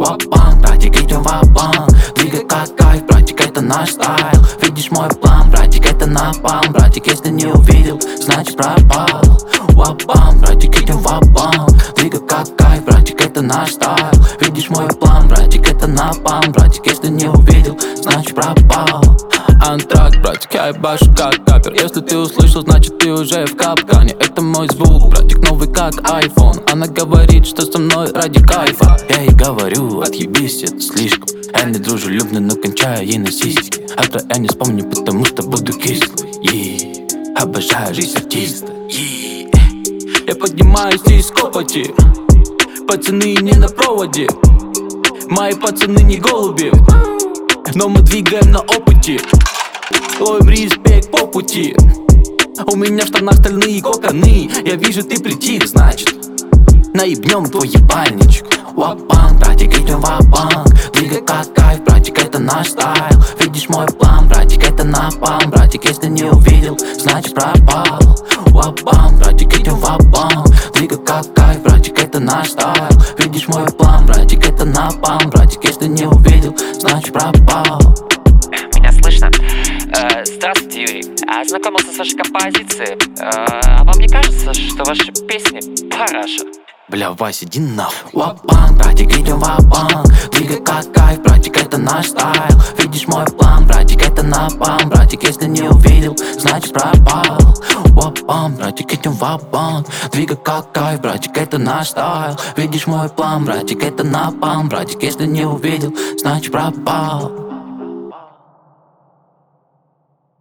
Ва-банк, братик, идем ва-банк. Двигай как кайф, братик, это наш стайл. Видишь мой план, братик, это напалм. Братик, если не увидел, значит пропал. Ва-банк, братик, идем ва-банк. Двигай как кайф, братик, это наш стайл. Видишь мой план, братик, это напалм. Братик, если не увидел, значит пропал. Антракт, братик, я ебашу как капер. Если ты услышал, значит ты уже в капкане. Это мой звук, братик, новый как iPhone. Она говорит, что со мной ради кайфа. Я ей говорю, отъебись, это слишком. Я не дружелюбный, но кончаю ей на сиськи. Завтра я не вспомню, потому что буду кислый. Обожаю жизнь артиста. Я поднимаюсь из копоти. Пацаны не на проводе. Мои пацаны не голуби, но мы двигаем на опыте. Ловим респект по пути. У меня в штанах стальные коконы. Я вижу, ты притих, значит наебнем твой ебальничек. Ва-банк, братик, идем ва-банк. Двигай как кайф, братик, это наш стайл. Видишь мой план, братик, это напалм. Братик, если не увидел, значит пропал. Ва-банк, братик, идем ва-банк. Двигай как кайф, братик, это наш стайл. Видишь мой план, братик, это напалм. Братик, если не увидел, значит пропал. Меня слышно? Здравствуйте, Юрий. Ознакомился с вашей композицией. А вам не кажется, что ваши песни параша? Бля, Вася, иди нахуй. Ва-банк, братик, идем ва-банк. Двигай как кайф, братик, это наш стайл. Видишь мой план, братик, это напалм. Братик, если не увидел, значит пропал. Ва-банк, братик, идем ва-банк. Двигай как кайф, братик, это наш стайл. Видишь мой план, братик, это напалм. Братик, если не увидел, значит пропал.